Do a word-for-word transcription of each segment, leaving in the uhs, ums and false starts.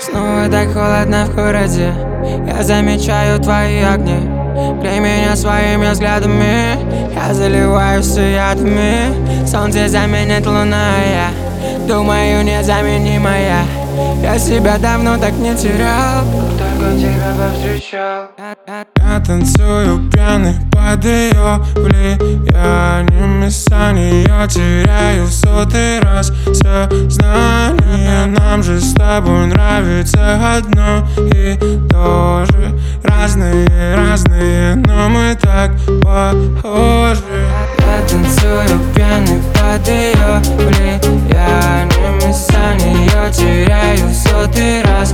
Снова так холодно в городе. Я замечаю твои огни. Плей меня своими взглядами. Я заливаюсь ядами. Солнце заменит луна, я думаю, незаменимая. Я себя давно так не терял, только тебя повстречал. Я танцую пьяный под ее влиянием, и за нее теряю в сотый раз сознание. Нам же с тобой нравится одно и то же. Разные, разные, но мы так похожи. Я танцую пьяный под ее влиянием, и за нее теряю в сотый раз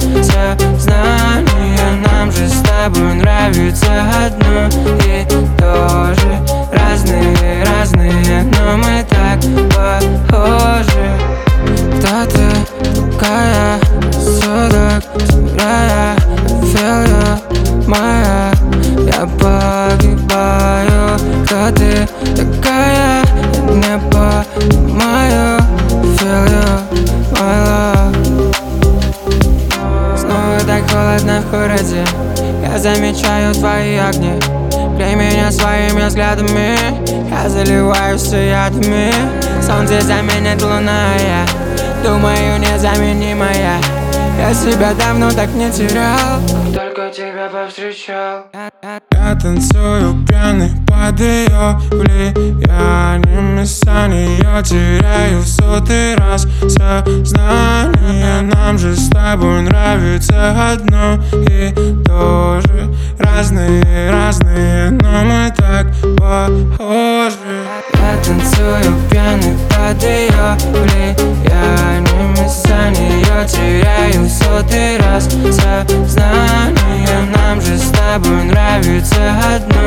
сознание. Нам же с тобой нравится одно и то же. Разные, разные, но мы так похожи. Кто ты такая? Сюда, теряя, feel you, моя. Я погибаю. Кто ты такая? Я не понимаю. Feel you, my love. Снова так холодно в городе. Я замечаю твои огни. Плей меня своими взглядами. Я заливаюсь ядами. Солнце заменит луна, я думаю, незаменимая. Я себя давно так не терял, только тебя повстречал. Я танцую пьяный под ее влиянием, и за нее теряю в сотый раз сознание. Нам же с тобой нравится одно и то же. Разные, разные, но мы так похожи. Я танцую пьяный под ее влиянием, и за нее теряю в сотый раз сознание. Нам же с тобой нравится одно